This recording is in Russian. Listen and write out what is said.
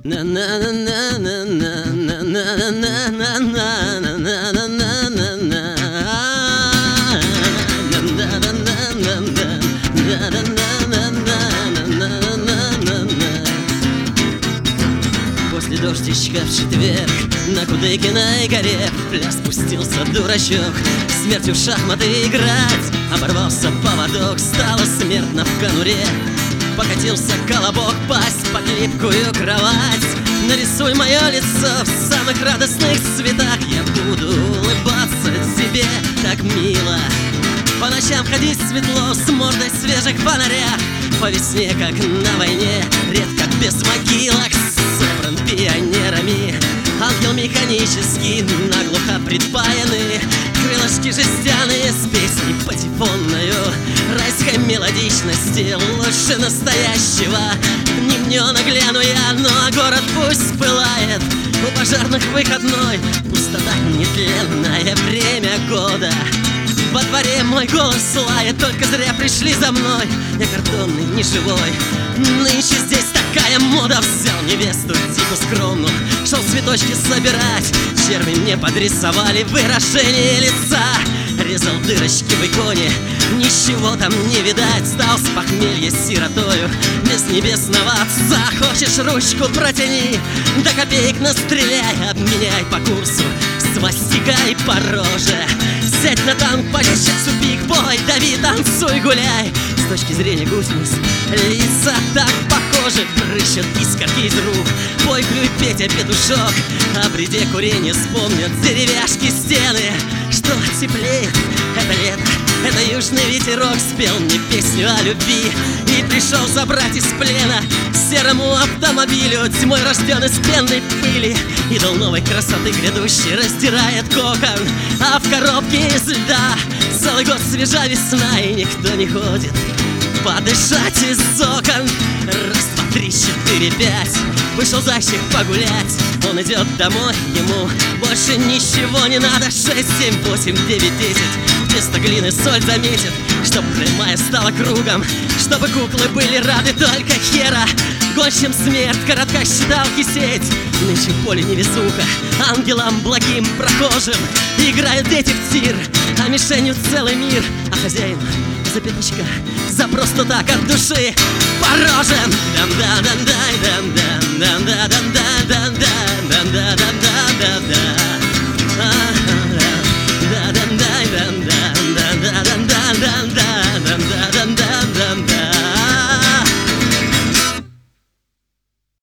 После дождичка в четверг на Кудыкиной горе в пляс спустился дурачок смертью в шахматы играть. Оборвался поводок, стало смертно в конуре. Покатился колобок, пасть под липкую кровать. Нарисуй мое лицо в самых радостных цветах, я буду улыбаться тебе так мило. По ночам ходить светло с мордой в свежих фонарях. По весне, как на войне, редко без могилок. Собран пионерами, ангел механический, наглухо припаянный. Крылышки жестяные с песней патефонною, райской мелодичности лучше настоящего. К ним днём гляну я, но город пусть пылает. У пожарных выходной, пустота нетленное время года. Во дворе мой голос лает, только зря пришли за мной. Я картонный, не живой, нынче здесь такая мода. Взял невесту тихо скромную, шел цветочки собирать. Черви мне подрисовали выражение лица. Резал дырочки в иконе, ничего там не видать. Стал с похмелья сиротою, без небесного отца. Хочешь ручку протяни, до копеек настреляй. Обменяй по курсу, свастикай по роже. Сядь на танк, по часу пик-бой, дави, танцуй, гуляй. С точки зрения гусениц лица так похожи. Брыщут искорки из рук, пой, клюй, Петя, петушок. О бреде курения вспомнят деревяшки стены. Что теплеет, это лето, это южный ветерок. Спел мне песню о любви и пришел забрать из плена. Серому автомобилю, тьмой рожден из пенной пыли. Идол новой красоты грядущий раздирает кокон. А в коробке из льда целый год свежа весна, и никто не ходит подышать из окон. Раз, два, три, четыре, пять. Вышел зайчик погулять, он идет домой, ему больше ничего не надо. 6, 7, 8, 9, 10. Вместо глины соль заметит, чтоб прямая стала кругом, чтобы куклы были рады только хера. Гонщим смерть, коротка считалки сеть. Нынче в поле невезуха, ангелам благим прохожим играют дети в тир, а мишенью целый мир. А хозяин за пятачка, за просто так от души по рожам. Дам-да-дам-дай, дам-дам, дам-да-дам-да-дам-да, дам-да-дам.